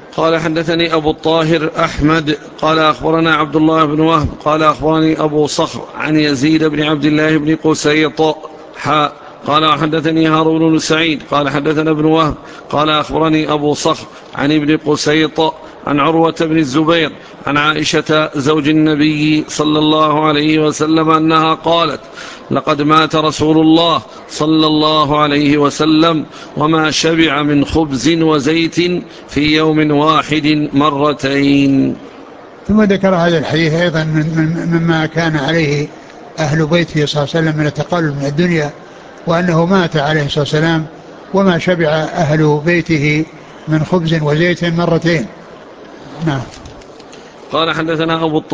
قال حدثني أبو الطاهر أحمد قال أخبرنا عبد الله بن وهب قال أخبرني أبو صخر عن يزيد بن عبد الله بن قسيط قال حدثني هارون بن سعيد قال حدثنا ابن وهب قال أخبرني أبو صخر عن ابن قسيط عن عروة بن الزبير عن عائشة زوج النبي صلى الله عليه وسلم أنها قالت: لقد مات رسول الله صلى الله عليه وسلم وما شبع من خبز وزيت في يوم واحد مرتين. ثم ذكر هذا الحديث أيضا مما كان عليه أهل بيته صلى الله عليه وسلم من التقلل من الدنيا، وأنه مات عليه الصلاة والسلام وما شبع أهل بيته من خبز وزيت مرتين. نعم. قال حدثنا أبو